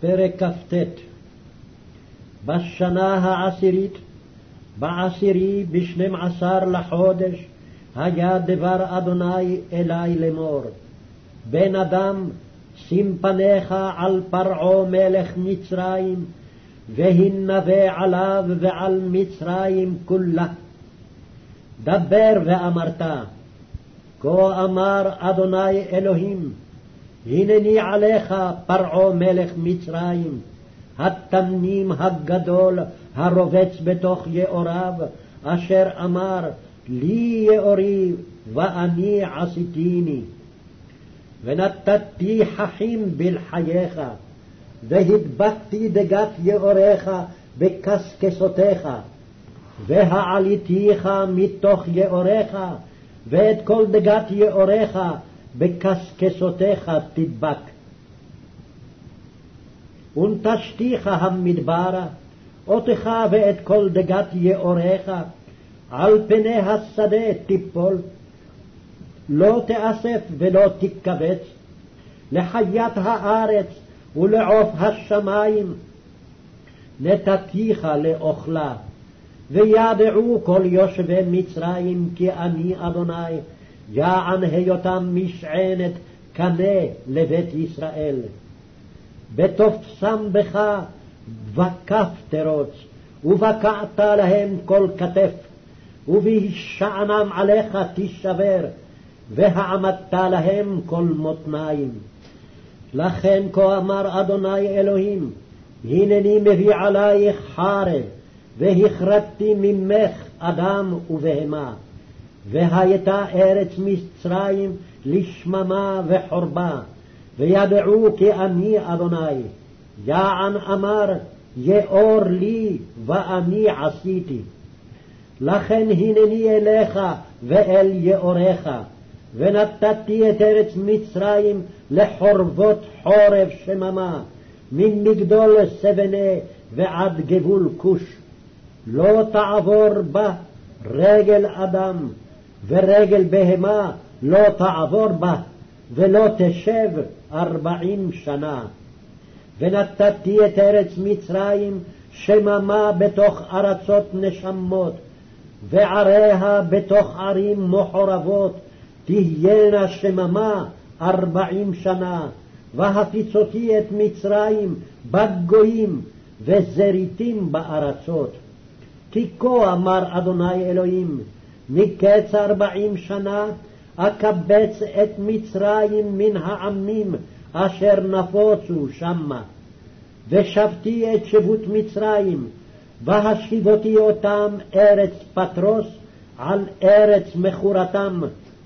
פרק כ"ט. בשנה העשירית, בעשירי 12 לחודש, היה דבר אדוני אלי לאמור. בן אדם, שים פניך על פרעה מלך מצרים, והנבא עליו ועל מצרים כולה. דבר ואמרת, כה אמר אדוני אלוהים, הנני עליך פרעה מלך מצרים, התמים הגדול הרובץ בתוך יאוריו, אשר אמר, לי יאורי ואני עשיתיני. ונתתי חכים בלחייך, והדבקתי דגת יאוריך בקשקשותיך, והעליתיך מתוך יאוריך, ואת כל דגת יאוריך בקשקשותיך תדבק. ונטשתיך המדברה, אותך ואת כל דגת יאוריך, על פני השדה תיפול, לא תאסף ולא תתכווץ, לחיית הארץ ולעוף השמיים נתתיך לאוכלה. וידעו כל יושבי מצרים כי אני אדוני, יען היותם משענת קנה לבית ישראל. בתופסם בך וכף תרוץ, ובקעת להם כל כתף, ובהישענם עליך תישבר, והעמדת להם כל מותניים. לכן כה אמר אדוני אלוהים, הנני מביא עלייך חרב, והכרתתי ממך אדם ובהמה, והייתה ארץ מצרים לשממה וחורבה, וידעו כי אני אדוני, יען אמר, יאור לי ואני עשיתי. לכן הנני אליך ואל יאוריך, ונתתי את ארץ מצרים לחורבות חורב שממה, ממגדול סבנה ועד גבול כוש. לא תעבור בה רגל אדם, ורגל בהמה לא תעבור בה, ולא תשב 40 שנה. ונתתי את ארץ מצרים שממה בתוך ארצות נשמות, ועריה בתוך ערים מחורבות, תהיינה שממה 40 שנה. והפיצותי את מצרים בגויים, וזריתים בארצות. כי כה אמר אדוני אלוהים, מקץ 40 שנה אקבץ את מצרים מן העמים אשר נפוצו שמה. ושבתי את שבות מצרים, והשיבותי אותם ארץ פטרוס על ארץ מכורתם,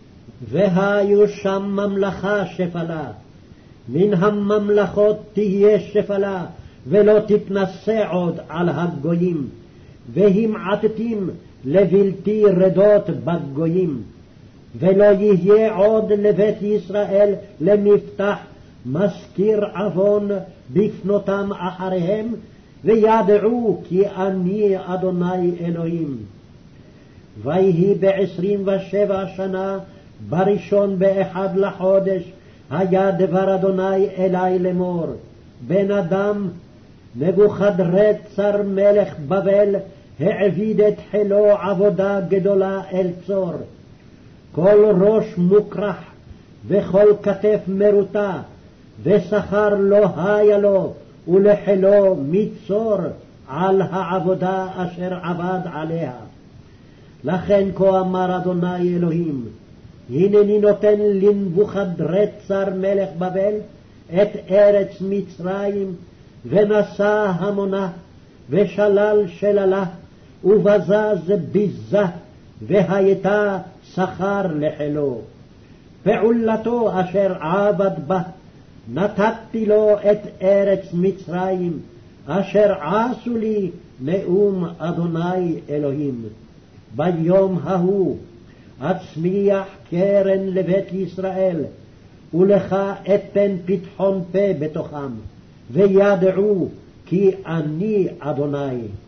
והיו שם ממלכה שפלה. מן הממלכות תהיה שפלה, ולא תתנשא עוד על הגויים, והמעטתים לבלתי רדות בגויים. ולא יהיה עוד לבית ישראל למפתח מזכיר עוון בפנותם אחריהם, וידעו כי אני אדוני אלוהים. ויהי ב27 שנה, בראשון באחד לחודש, היה דבר אדוני אלי לאמור, בן אדם, נבוכדרצר מלך בבל העביד את חילו עבודה גדולה אל צור. כל ראש מוקרח וכל כתף מרוטה, ושכר לא היה לו, ולחילו מצור על העבודה אשר עבד עליה. לכן כה אמר אדוני אלוהים, הנני נותן לנבוכדרצר מלך בבל את ארץ מצרים, ונשא המונה, ושלל שללה, ובזז ביזה, והייתה שכר לחילו. פעולתו אשר עבד בה, נתתי לו את ארץ מצרים, אשר עשו לי נאום אדוני אלוהים. ביום ההוא אצמיח קרן לבית ישראל, ולך אתן פתחון פה בתוכם, וידעו כי אני אדוני.